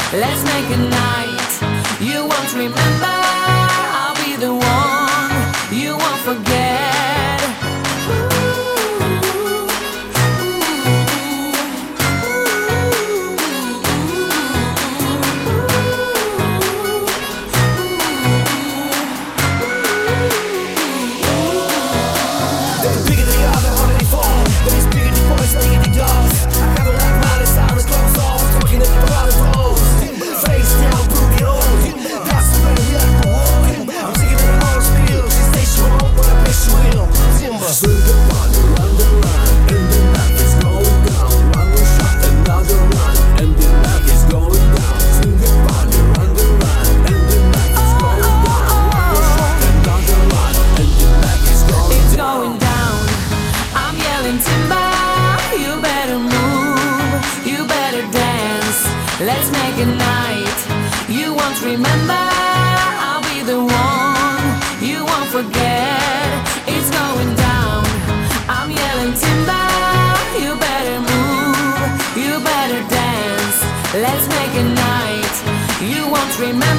Let's make a night you won't remember. I'll be the one you won't forget. Let's make a night you won't remember. I'll be the one you won't forget. It's going down. I'm yelling timber. You better move. You better dance. Let's make a night you won't remember.